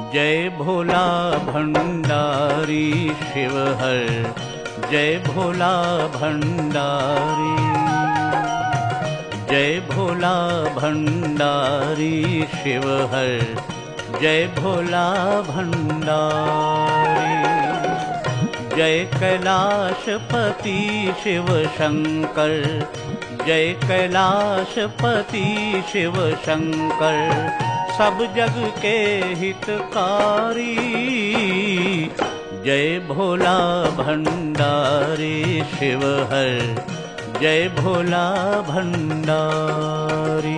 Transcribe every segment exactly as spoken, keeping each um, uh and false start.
जय भोला भंडारी शिव हर, जय भोला भंडारी, जय भोला भंडारी शिव हर, जय भोला भंडारी। जय कैलाशपति शिव शंकर, जय कैलाशपति शिव शंकर, सब जग के हितकारी। जय भोला भंडारी शिव हर, जय भोला भंडारी।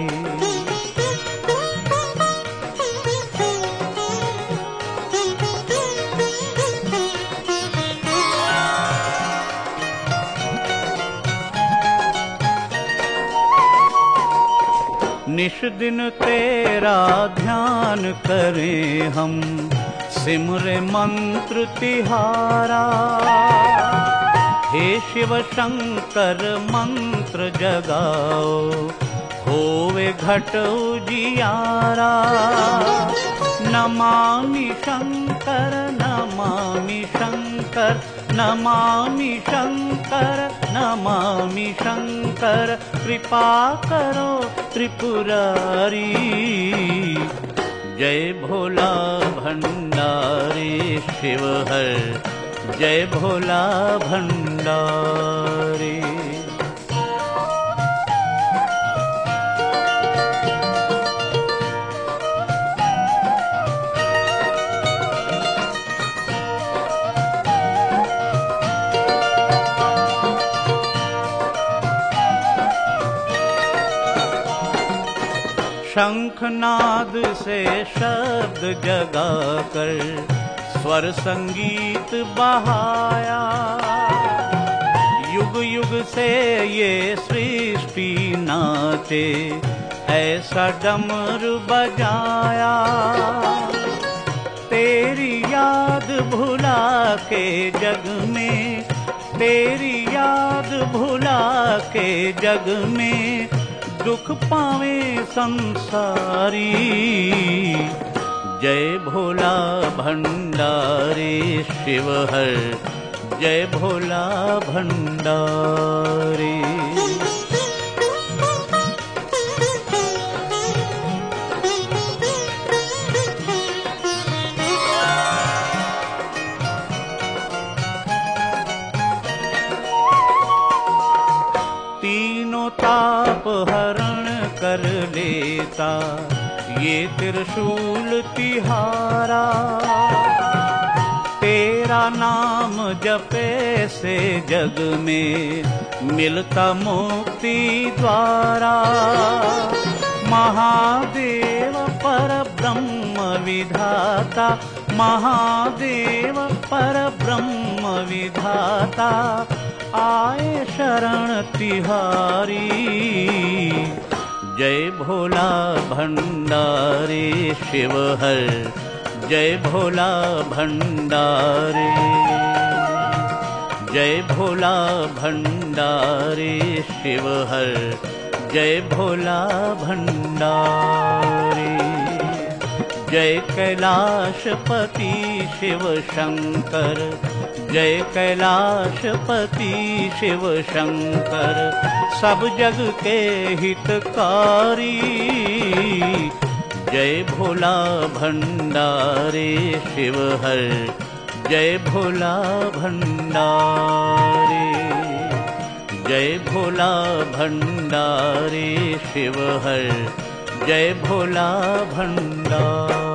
निश दिन तेरा ध्यान करें हम, सिमरे मंत्र तिहारा। हे शिव शंकर मंत्र जगाओ, होवे घट उजियारा। नमामि शंकर नमामि शंकर, नमामि शंकर नमामि शंकर, कृपा करो त्रिपुरारी। जय भोला भंडारी शिव हर, जय भोला भंडारी। शंखनाद से शब्द जगाकर, स्वर संगीत बहाया। युग युग से ये सृष्टि नाचे, ऐसा डमरू बजाया। तेरी याद भुला के जग में, तेरी याद भुला के जग में, दुख पावे संसारी। जय भोला भंडारी शिव हर, जय भोला भंडारी। तीनों ताप हरण कर लेता, ये त्रिशूल तिहारा। तेरा नाम जपे से जग में, मिलता मुक्ति द्वारा। महादेव पर ब्रह्म विधाता, महादेव पर ब्रह्म विधाता, आए शरण तिहारी। जय भोला भंडारी शिव हर, जय भोला भंडारी, जय भोला भंडारी शिव हर, जय भोला भंडारी। जय कैलाशपति शिव शंकर, जय कैलाशपति शिव शंकर, सब जग के हितकारी। जय भोला भंडारी शिव हर, जय भोला भंडारी, जय भोला भंडारी शिव हर, जय भोला भंडारी।